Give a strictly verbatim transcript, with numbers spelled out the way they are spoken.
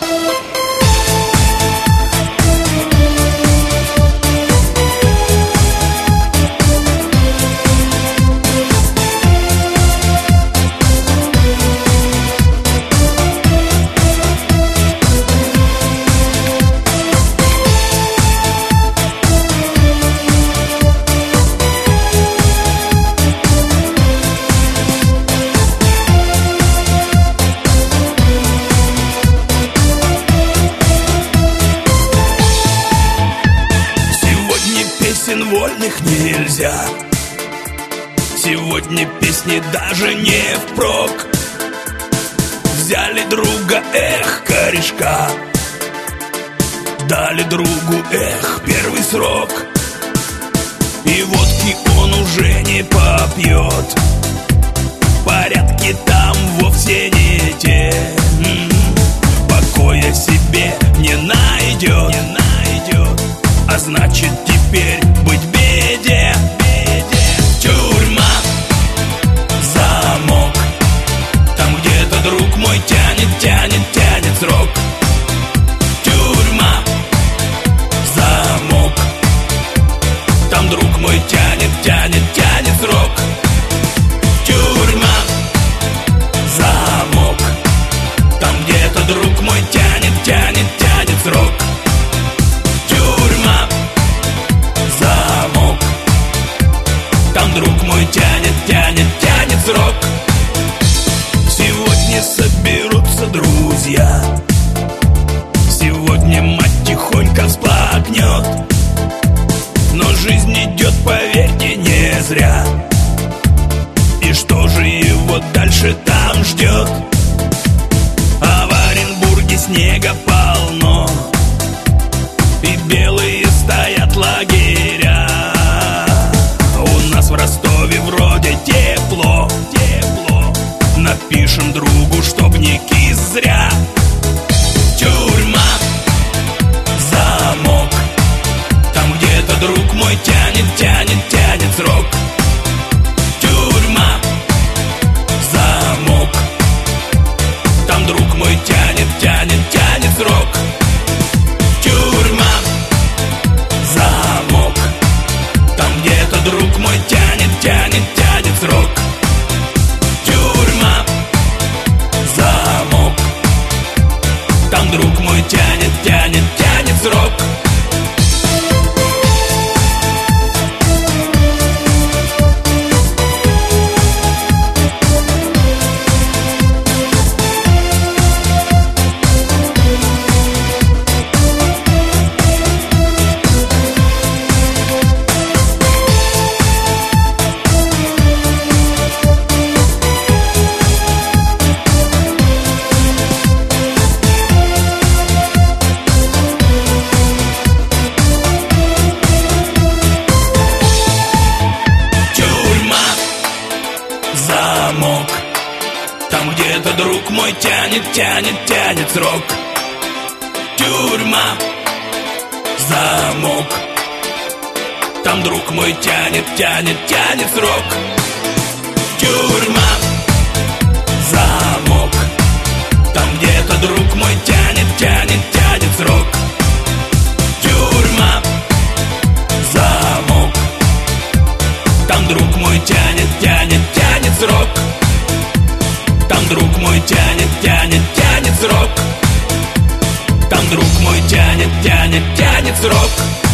Вольных нельзя. Сегодня песни даже не впрок. Взяли друга, эх, корешка, дали другу, эх, первый срок. И водки он уже не попьет, порядки там вовсе не те. Покоя себе не найдет, не найдет. А значит теперь быть в беде, беде. Тюрьма, замок, там где-то друг мой тянет, тянет, тянет срок. Тюрьма, замок, там друг мой тянет, тянет, тянет срок. Тюрьма, замок, там где-то друг мой тянет, тянет, тянет срок. Друг мой тянет, тянет, тянет срок. Сегодня соберутся друзья, сегодня мать тихонько всплакнет. Но жизнь идет, поверьте, не зря. И что же его дальше там ждет? А в Оренбурге снега полно, и белые стоят лагеря. В Ростове вроде тепло, тепло. Напишем другу, чтоб не кис зря. Тюрьма, замок, там где-то друг мой тянет, тянет, тянет срок. Тюрьма, замок, там друг мой тянет, тянет, тянет срок. Тюрьма, замок, там где-то друг мой тянет, тянет, тянет срок. Тюрьма, замок, там друг мой тянет, тянет, тянет срок. Там где-то друг мой тянет, тянет, тянет срок. Тюрьма, замок, там друг мой тянет, тянет, тянет срок. Тюрьма, замок, там где-то друг мой тянет, тянет, тянет срок. Тюрьма, замок, там друг мой тянет, тянет, тянет срок. Там друг мой тянет, тянет, тянет срок. Там друг мой тянет, тянет, тянет срок.